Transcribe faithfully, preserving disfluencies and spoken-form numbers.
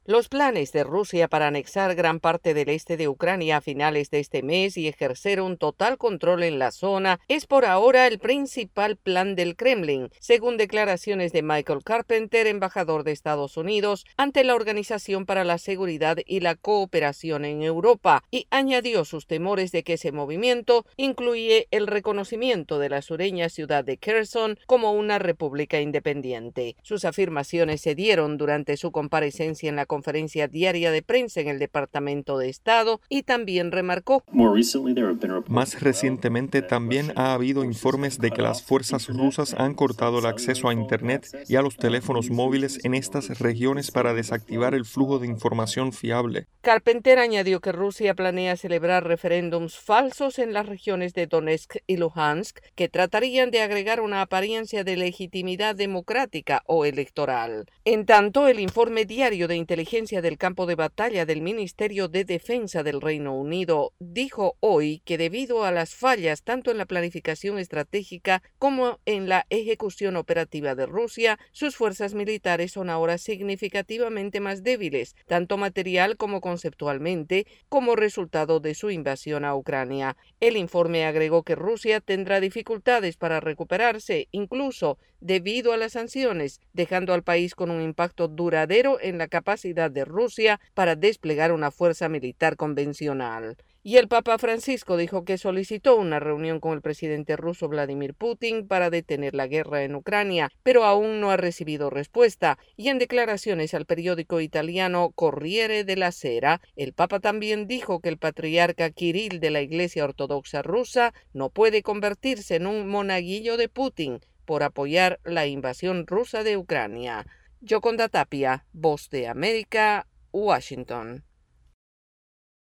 Los planes de Rusia para anexar gran parte del este de Ucrania a finales de este mes y ejercer un total control en la zona es por ahora el principal plan del Kremlin, según declaraciones de Michael Carpenter, embajador de Estados Unidos ante la Organización para la Seguridad y la Cooperación en Europa, y añadió sus temores de que ese movimiento incluye el reconocimiento de la sureña ciudad de Kherson como una república independiente. Sus afirmaciones se dieron durante su comparecencia en la conferencia diaria de prensa en el Departamento de Estado y también remarcó: Más recientemente también ha habido informes de que las fuerzas rusas han cortado el acceso a Internet y a los teléfonos móviles en estas regiones para desactivar el flujo de información fiable. Carpenter añadió que Rusia planea celebrar referéndums falsos en las regiones de Donetsk y Luhansk que tratarían de agregar una apariencia de legitimidad democrática o electoral. En tanto, el informe diario de inteligencia del campo de batalla del Ministerio de Defensa del Reino Unido dijo hoy que debido a las fallas tanto en la planificación estratégica como en la ejecución operativa de Rusia, sus fuerzas militares son ahora significativamente más débiles, tanto material como conceptualmente, como resultado de su invasión a Ucrania. El informe agregó que Rusia tendrá dificultades para recuperarse, incluso debido a las sanciones, dejando al país con un impacto duradero en la capacidad de Rusia para desplegar una fuerza militar convencional. Y el Papa Francisco dijo que solicitó una reunión con el presidente ruso Vladimir Putin para detener la guerra en Ucrania, pero aún no ha recibido respuesta. Y en declaraciones al periódico italiano Corriere della Sera, el Papa también dijo que el patriarca Kirill de la Iglesia Ortodoxa rusa no puede convertirse en un monaguillo de Putin por apoyar la invasión rusa de Ucrania. Yoconda Tapia, Voz de América, Washington.